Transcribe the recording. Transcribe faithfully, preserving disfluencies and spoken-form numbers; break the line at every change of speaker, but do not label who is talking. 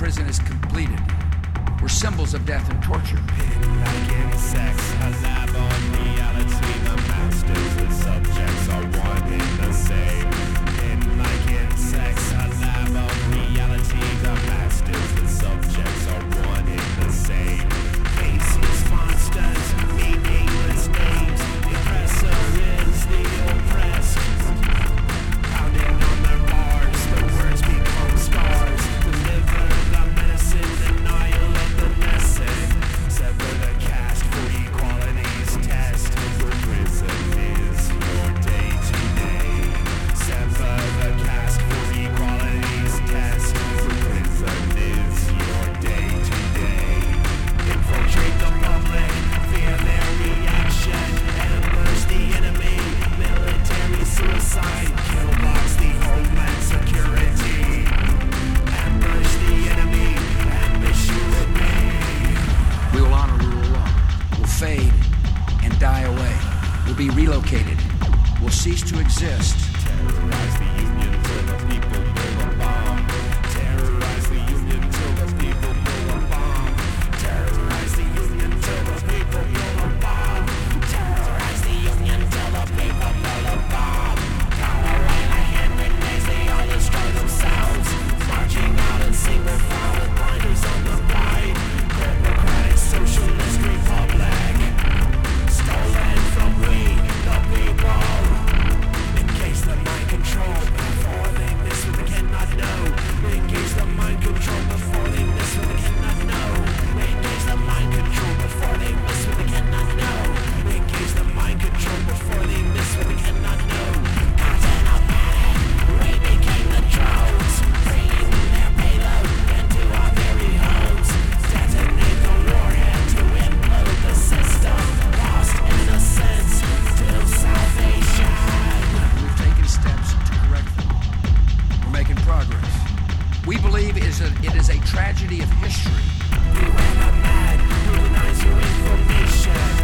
prison is completed. We're symbols of death and torture.
Like insects, a lab on reality. The masters and subjects are one and the same. In like insects, a lab on reality. The masters and subjects are one and the same. Faceless monsters, meaningless names. The oppressor is the oppressed. Pounding on their bars, the words become scars. Deliver the medicine, denial of the lesson. Sever the caste for equality's test. For prison is your day to day. Sever the caste for equality's test. For prison is your day to day. Infiltrate the public, fear their reaction. Ambush the enemy, military suicide. Killbox the homeland security. Ambush the enemy, ambush you and me.
We will honor rule of law. We'll fade and die away. We'll be relocated. We'll cease to exist.
Terrorize the union till the people build a bomb. Terrorize the union till the people build a bomb. Terrorize the union till the people build a bomb. Terrorize the union till the people build a bomb. Throw away like hand grenades, they all destroy themselves. Marching out in single file with blinders on the right. Democratic Socialist Republic. Stolen from we, the people. Engage the mind control before they miss what they cannot know. Engage the mind control before they miss what they cannot know. Engage the mind control before they miss what they cannot know. Engage the mind control before they miss what they cannot know. Content of panic, we became the drones, bringing their payload into our very homes. Detonate the warhead to implode the system. Lost innocence till salvation.
We've taken steps to correct them. We're making progress. We believe it is a, it is a tragedy of history.
You went mad, ruinize your information.